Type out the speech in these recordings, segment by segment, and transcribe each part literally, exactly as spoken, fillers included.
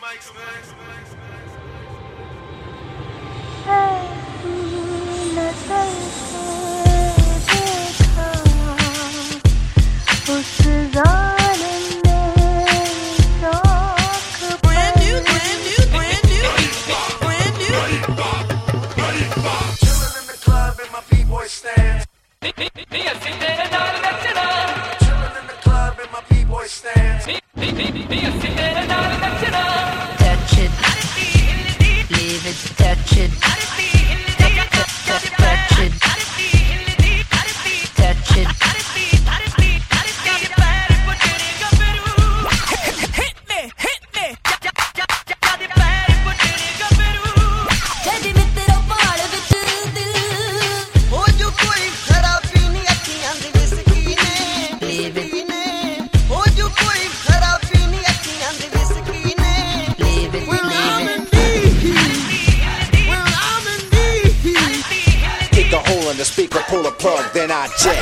The speaker, pull a plug, then I jet.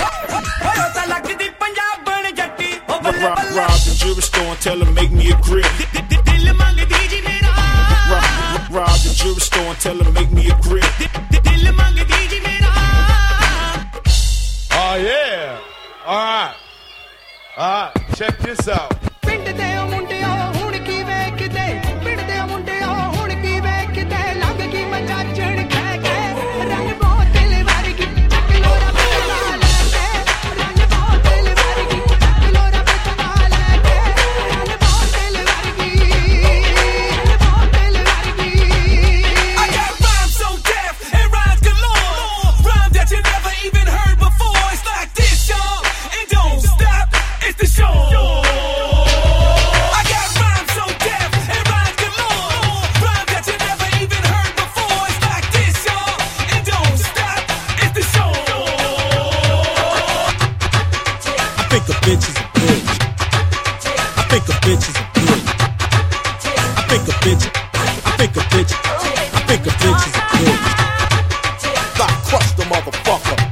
Rob, rob the jewelry store and tell her make me a grill. Rob, rob the jewelry store and tell her make me a grill. Oh yeah, all right, all right, check this out. Bitch is a bitch. I think a bitch is a bitch. I think a bitch. I think a bitch. I think a bitch is a bitch. Got crushed the motherfucker.